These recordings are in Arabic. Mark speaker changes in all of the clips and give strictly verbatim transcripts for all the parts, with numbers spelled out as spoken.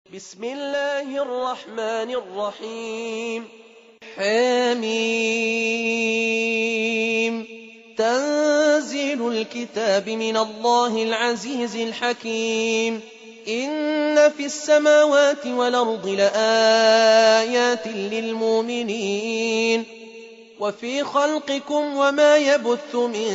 Speaker 1: بسم الله الرحمن الرحيم حميم تنزيل الكتاب من الله العزيز الحكيم إن في السماوات والأرض لآيات للمؤمنين وفي خلقكم وما يبث من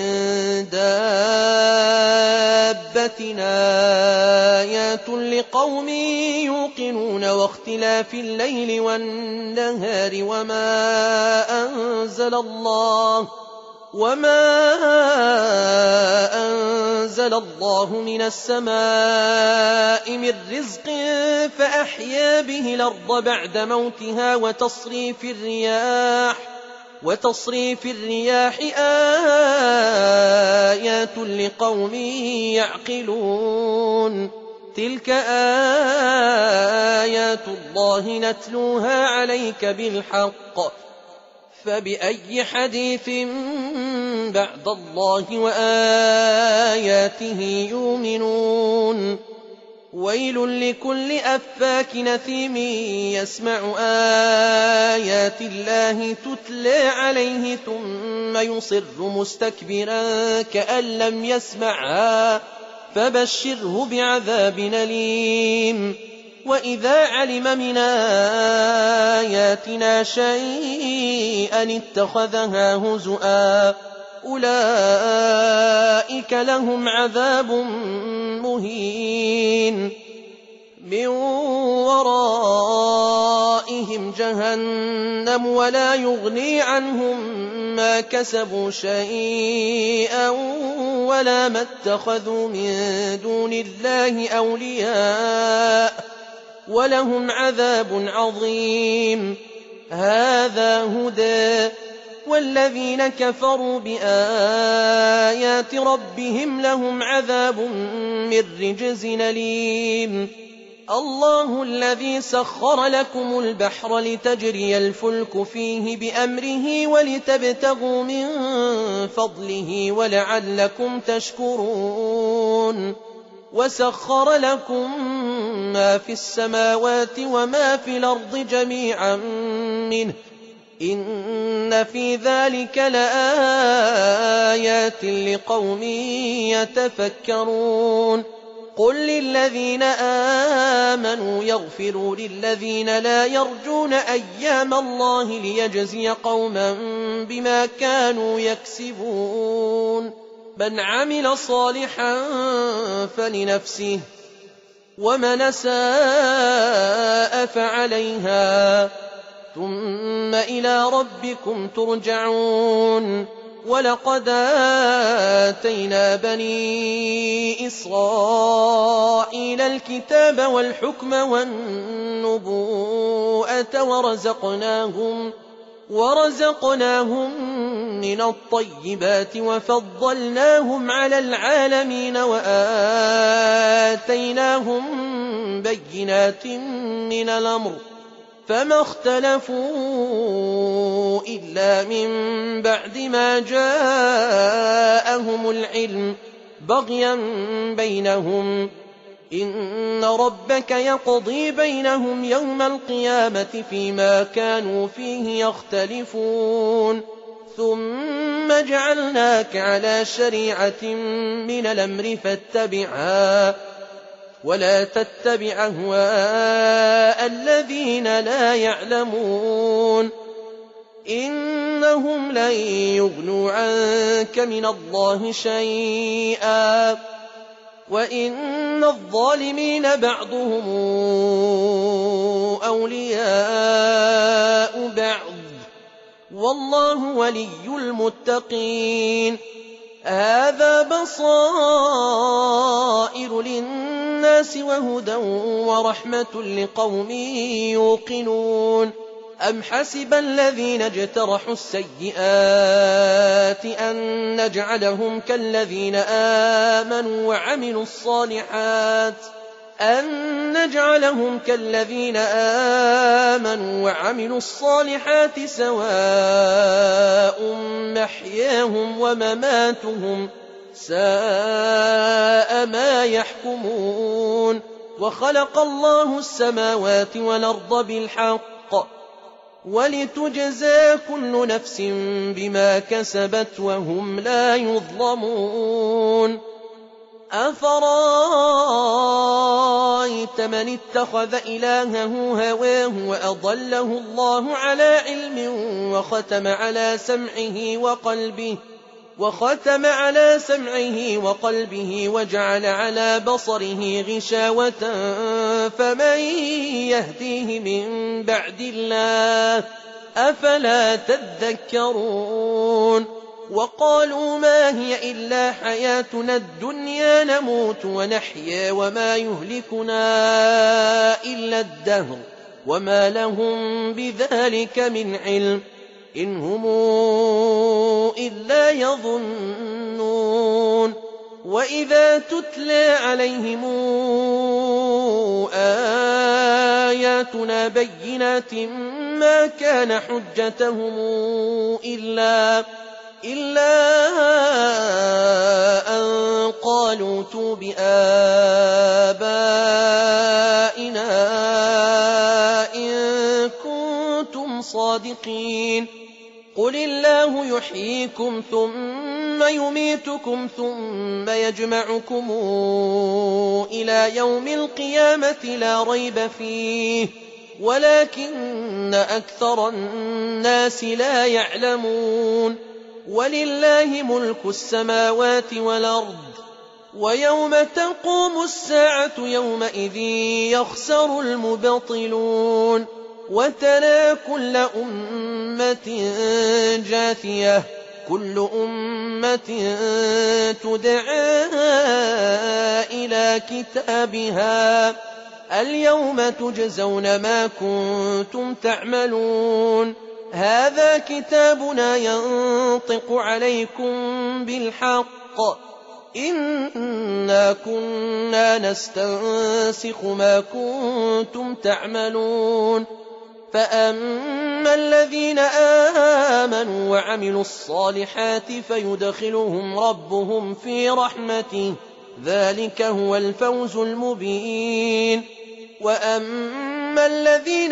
Speaker 1: دابة آيات لقوم يوقنون واختلاف الليل والنهار وما أنزل الله وما أنزل الله من السماء من رزق فأحيا به الأرض بعد موتها وتصريف الرياح وتصريف الرياح آيات لقوم يعقلون تلك آيات الله نتلوها عليك بالحق فبأي حديث بعد الله وآياته يؤمنون ويل لكل أفاك نثيم يسمع آيات الله تتلى عليه ثم يصر مستكبرا كأن لم يسمعها فبشره بعذاب أليم وإذا علم من آياتنا شيئا اتخذها هزؤا أولئك لهم عذاب مهين من ورائهم جهنم ولا يغني عنهم ما كسبوا شيئا ولا ما اتخذوا من دون الله أولياء ولهم عذاب عظيم هذا هدى والذين كفروا بآيات ربهم لهم عذاب من رجز أليم الله الذي سخر لكم البحر لتجري الفلك فيه بأمره ولتبتغوا من فضله ولعلكم تشكرون وسخر لكم ما في السماوات وما في الأرض جميعا منه إن في ذلك لآيات لقوم يتفكرون قل للذين آمنوا يغفروا للذين لا يرجون أيام الله ليجزي قوما بما كانوا يكسبون من عمل صالحا فلنفسه ومن أساء فعليها ثم إلى ربكم ترجعون ولقد آتينا بني إسرائيل الكتاب والحكم والنبوءة ورزقناهم ورزقناهم من الطيبات وفضلناهم على العالمين وآتيناهم بينات من الأمر فما اختلفوا إلا من بعد ما جاءهم العلم بغيا بينهم إن ربك يقضي بينهم يوم القيامة فيما كانوا فيه يختلفون ثم جعلناك على شريعة من الأمر فاتبعها ولا تتبع أهواء الذين لا يعلمون إنهم لن يغنوا عنك من الله شيئا وإن الظالمين بعضهم أولياء بعض والله ولي المتقين هذا بصائر للناس وهدى ورحمة لقوم يوقنون أم حسب الذين اجترحوا السيئات أن نجعلهم كالذين آمنوا وعملوا الصالحات أن نجعلهم كالذين آمنوا وعملوا الصالحات سواء محياهم ومماتهم ساء ما يحكمون وخلق الله السماوات والأرض بالحق ولتجزى كل نفس بما كسبت وهم لا يظلمون أفرأيت من اتخذ إلهه هواه وأضله الله على علم وختم على سمعه وقلبه وختم على سمعه وقلبه وجعل على بصره غشاوة فمن يهديه من بعد الله أفلا تذكرون وقالوا ما هي إلا حياتنا الدنيا نموت ونحيا وما يهلكنا إلا الدهر وما لهم بذلك من علم إن هم إلا يظنون وإذا تتلى عليهم آياتنا بينات ما كان حجتهم إلا إلا أن قالوا ائتوا بآبائنا إن كنتم صادقين قل الله يحييكم ثم يميتكم ثم يجمعكم إلى يوم القيامة لا ريب فيه ولكن أكثر الناس لا يعلمون ولله ملك السماوات والأرض ويوم تقوم الساعة يومئذ يخسر المبطلون وترى كل أمة جاثية كل أمة تدعى إلى كتابها اليوم تجزون ما كنتم تعملون هذا كتابنا ينطق عليكم بالحق إنا كنا نستنسخ ما كنتم تعملون فأما الذين آمنوا وعملوا الصالحات فيدخلهم ربهم في رحمته ذلك هو الفوز المبين وأما الذين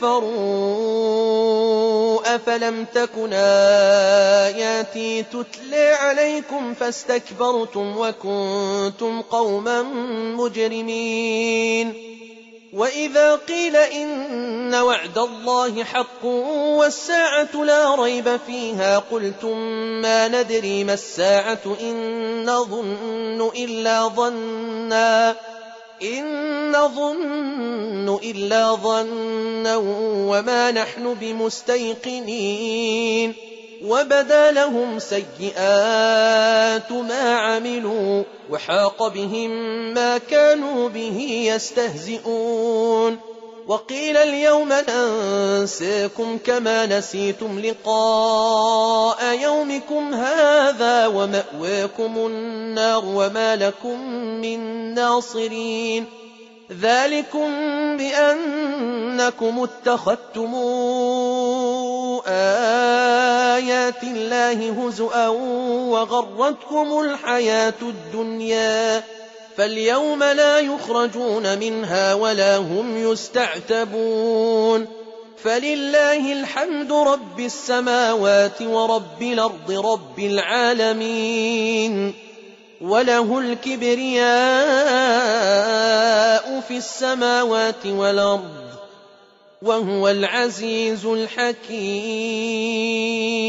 Speaker 1: كفروا أفلم تكن آياتي تتلى عليكم فاستكبرتم وكنتم قوما مجرمين وإذا قيل إن وعد الله حق والساعة لا ريب فيها قلتم ما ندري ما الساعة إن نظن إلا ظنا إن نظن إلا ظنا وما نحن بمستيقنين وبدا لهم سيئات ما عملوا وحاق بهم ما كانوا به يستهزئون وقيل اليوم ننساكم كما نسيتم لقاء يومكم هذا ومأواكم النار وما لكم من ناصرين ذلكم بأنكم اتخذتم آيات الله هزؤا وغرتكم الحياة الدنيا فاليوم لا يخرجون منها ولا هم يستعتبون فلله الحمد رب السماوات ورب الأرض رب العالمين وله الكبرياء في السماوات والأرض وهو العزيز الحكيم